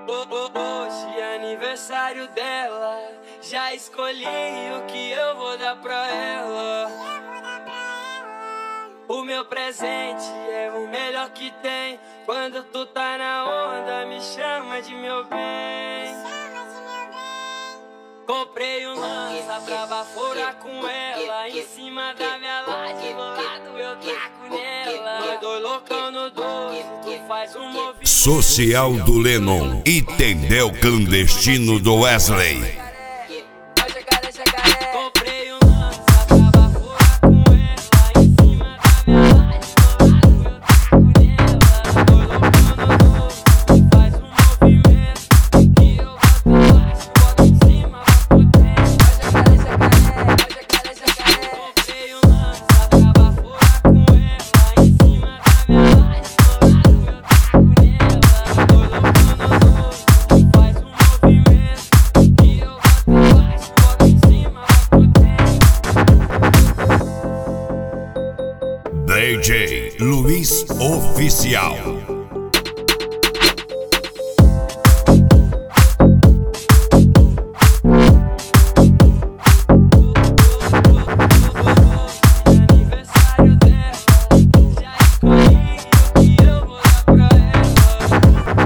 Hoje é aniversário dela, já escolhi o que eu vou dar pra ela. O meu presente é o melhor que tem. Quando tu tá na onda, me chama de meu bem. Comprei um lança pra baforar com ela. Em cima da minha laje, do lado eu taco nela. Nós dois loucão no 12, tu faz um movimento. Social do Lennon e Tendel clandestino do Wesley. Comprei um lança pra baforar com ela. Em cima da minha laje, do lado eu taco nela. Nós dois loucão no 12, tu faz um movimento. Que eu boto embaixo, boto em cima, boto dentro. Comprei um lança pra baforar com ela. Em cima da minha laje, do lado eu taco nela. Nós dois loucão no 12, tu faz um movimento. Que eu boto embaixo, boto em cima, boto dentro. DJ Luiz Oficial. Aniversário dela, já escolhi o que eu vou dar pra ela.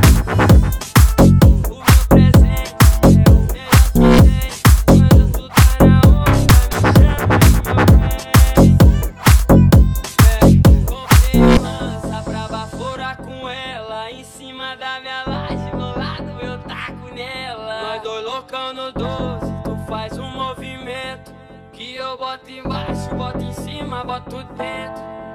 O meu presente é o melhor que tem. Quando tu tá na onda, me chama de meu bem. Comprei um lança pra baforar com ela. Em cima da minha laje, do lado eu taco nela. Nós dois loucão no 12, tu faz um movimento. Que eu boto embaixo, boto em cima, boto dentro.